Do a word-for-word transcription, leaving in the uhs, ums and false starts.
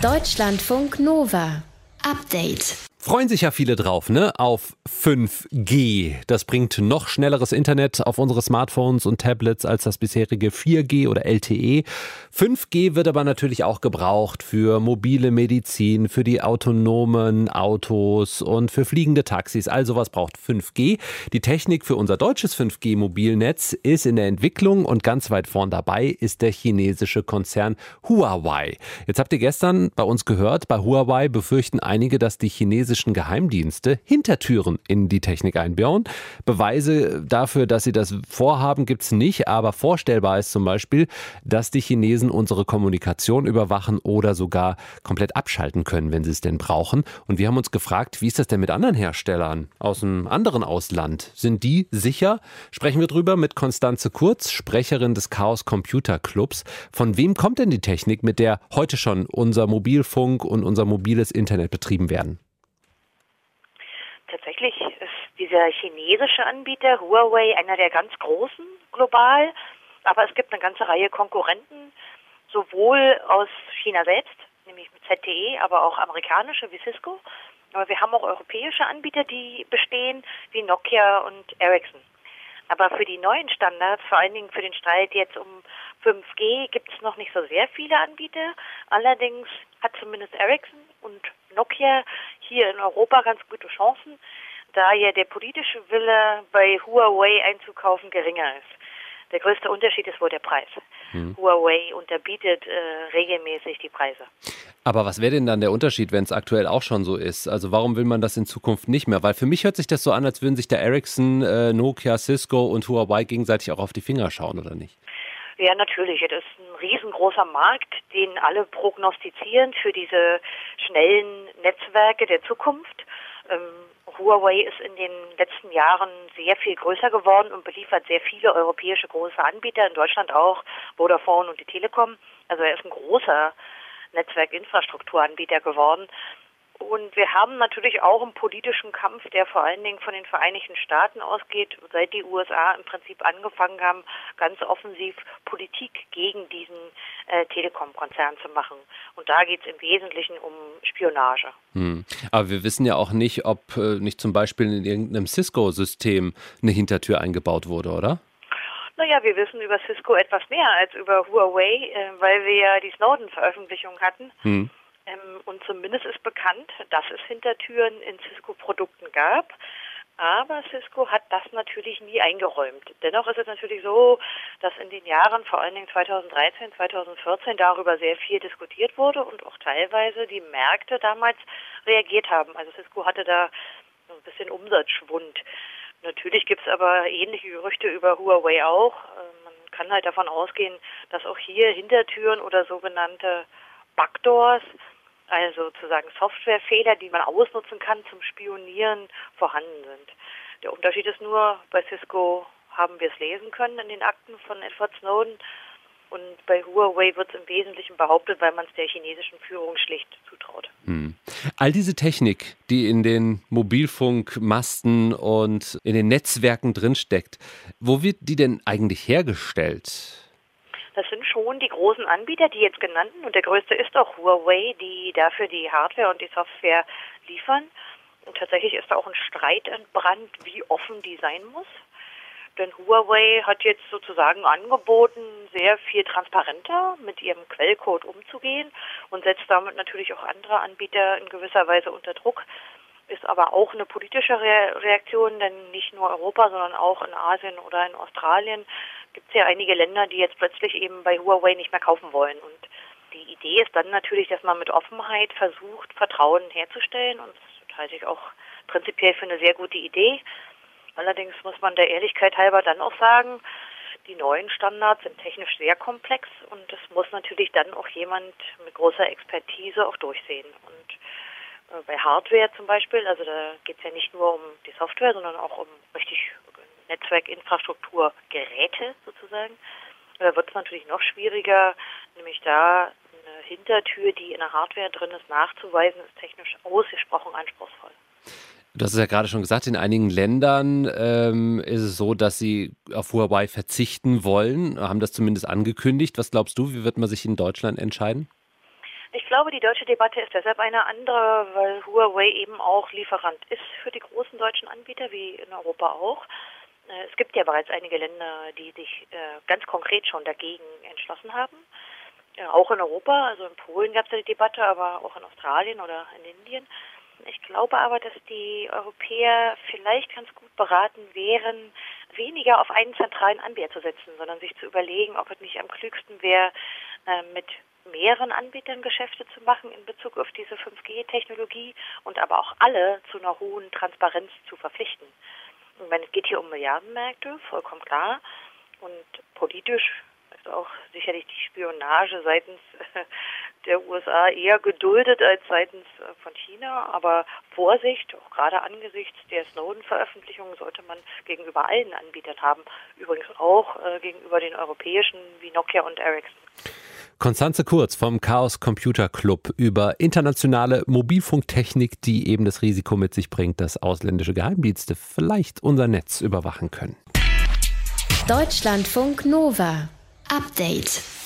Deutschlandfunk Nova. Update. Freuen sich ja viele drauf, ne? Auf fünf G. Das bringt noch schnelleres Internet auf unsere Smartphones und Tablets als das bisherige vier G oder L T E. fünf G wird aber natürlich auch gebraucht für mobile Medizin, für die autonomen Autos und für fliegende Taxis. All sowas braucht fünf G. Die Technik für unser deutsches fünf G Mobilnetz ist in der Entwicklung und ganz weit vorn dabei ist der chinesische Konzern Huawei. Jetzt habt ihr gestern bei uns gehört, bei Huawei befürchten einige, dass die chinesischen Geheimdienste Hintertüren in die Technik einbauen. Beweise dafür, dass sie das vorhaben, gibt es nicht, aber vorstellbar ist zum Beispiel, dass die Chinesen unsere Kommunikation überwachen oder sogar komplett abschalten können, wenn sie es denn brauchen. Und wir haben uns gefragt, wie ist das denn mit anderen Herstellern aus einem anderen Ausland? Sind die sicher? Sprechen wir drüber mit Constanze Kurz, Sprecherin des Chaos Computer Clubs. Von wem kommt denn die Technik, mit der heute schon unser Mobilfunk und unser mobiles Internet betrieben werden? Tatsächlich ist dieser chinesische Anbieter Huawei einer der ganz großen global, aber es gibt eine ganze Reihe Konkurrenten, sowohl aus China selbst, nämlich mit Z T E, aber auch amerikanische wie Cisco. Aber wir haben auch europäische Anbieter, die bestehen, wie Nokia und Ericsson. Aber für die neuen Standards, vor allen Dingen für den Streit jetzt um fünf G, gibt es noch nicht so sehr viele Anbieter. Allerdings hat zumindest Ericsson und Nokia hier in Europa ganz gute Chancen, da ja der politische Wille bei Huawei einzukaufen geringer ist. Der größte Unterschied ist wohl der Preis. Hm. Huawei unterbietet äh, regelmäßig die Preise. Aber was wäre denn dann der Unterschied, wenn es aktuell auch schon so ist? Also warum will man das in Zukunft nicht mehr? Weil für mich hört sich das so an, als würden sich der Ericsson, äh, Nokia, Cisco und Huawei gegenseitig auch auf die Finger schauen, oder nicht? Ja, natürlich. Das ist ein riesengroßer Markt, den alle prognostizieren für diese schnellen Netzwerke der Zukunft. Ähm, Huawei ist in den letzten Jahren sehr viel größer geworden und beliefert sehr viele europäische große Anbieter, in Deutschland auch, Vodafone und die Telekom. Also er ist ein großer Netzwerkinfrastrukturanbieter geworden. Und wir haben natürlich auch einen politischen Kampf, der vor allen Dingen von den Vereinigten Staaten ausgeht, seit die U S A im Prinzip angefangen haben, ganz offensiv Politik gegen diesen äh, Telekom-Konzern zu machen. Und da geht es im Wesentlichen um Spionage. Hm. Aber wir wissen ja auch nicht, ob äh, nicht zum Beispiel in irgendeinem Cisco-System eine Hintertür eingebaut wurde, oder? Naja, wir wissen über Cisco etwas mehr als über Huawei, äh, weil wir ja die Snowden-Veröffentlichung hatten. Hm. Ähm, und zumindest ist bekannt, dass es Hintertüren in Cisco-Produkten gab. Aber Cisco hat das natürlich nie eingeräumt. Dennoch ist es natürlich so, dass in den Jahren, vor allen Dingen zweitausenddreizehn, zweitausendvierzehn, darüber sehr viel diskutiert wurde und auch teilweise die Märkte damals reagiert haben. Also Cisco hatte da so ein bisschen Umsatzschwund. Natürlich gibt es aber ähnliche Gerüchte über Huawei auch. Man kann halt davon ausgehen, dass auch hier Hintertüren oder sogenannte Backdoors, also sozusagen Softwarefehler, die man ausnutzen kann zum Spionieren, vorhanden sind. Der Unterschied ist nur, bei Cisco haben wir es lesen können in den Akten von Edward Snowden und bei Huawei wird es im Wesentlichen behauptet, weil man es der chinesischen Führung schlicht zutraut. Hm. All diese Technik, die in den Mobilfunkmasten und in den Netzwerken drinsteckt, wo wird die denn eigentlich hergestellt? Das sind schon die großen Anbieter, die jetzt genannten, und der größte ist auch Huawei, die dafür die Hardware und die Software liefern. Und tatsächlich ist da auch ein Streit entbrannt, wie offen die sein muss. Denn Huawei hat jetzt sozusagen angeboten, sehr viel transparenter mit ihrem Quellcode umzugehen und setzt damit natürlich auch andere Anbieter in gewisser Weise unter Druck. Ist aber auch eine politische Re- Reaktion, denn nicht nur Europa, sondern auch in Asien oder in Australien gibt es ja einige Länder, die jetzt plötzlich eben bei Huawei nicht mehr kaufen wollen. Und die Idee ist dann natürlich, dass man mit Offenheit versucht, Vertrauen herzustellen. Und das halte ich auch prinzipiell für eine sehr gute Idee. Allerdings muss man der Ehrlichkeit halber dann auch sagen, die neuen Standards sind technisch sehr komplex und das muss natürlich dann auch jemand mit großer Expertise auch durchsehen. Und äh, bei Hardware zum Beispiel, also da geht es ja nicht nur um die Software, sondern auch um richtig Netzwerkinfrastruktur, Geräte sozusagen. Da wird es natürlich noch schwieriger, nämlich da eine Hintertür, die in der Hardware drin ist, nachzuweisen, ist technisch ausgesprochen anspruchsvoll. Du hast es ja gerade schon gesagt, in einigen Ländern ähm, ist es so, dass sie auf Huawei verzichten wollen, haben das zumindest angekündigt. Was glaubst du, wie wird man sich in Deutschland entscheiden? Ich glaube, die deutsche Debatte ist deshalb eine andere, weil Huawei eben auch Lieferant ist für die großen deutschen Anbieter, wie in Europa auch. Es gibt ja bereits einige Länder, die sich ganz konkret schon dagegen entschlossen haben. Auch in Europa, also in Polen gab es ja die Debatte, aber auch in Australien oder in Indien. Ich glaube aber, dass die Europäer vielleicht ganz gut beraten wären, weniger auf einen zentralen Anbieter zu setzen, sondern sich zu überlegen, ob es nicht am klügsten wäre, mit mehreren Anbietern Geschäfte zu machen in Bezug auf diese fünf G Technologie und aber auch alle zu einer hohen Transparenz zu verpflichten. Ich meine, es geht hier um Milliardenmärkte, vollkommen klar. Und politisch ist auch sicherlich die Spionage seitens der U S A eher geduldet als seitens von China. Aber Vorsicht, auch gerade angesichts der Snowden-Veröffentlichung, sollte man gegenüber allen Anbietern haben. Übrigens auch äh, gegenüber den europäischen wie Nokia und Ericsson. Constanze Kurz vom Chaos Computer Club über internationale Mobilfunktechnik, die eben das Risiko mit sich bringt, dass ausländische Geheimdienste vielleicht unser Netz überwachen können. Deutschlandfunk Nova Update.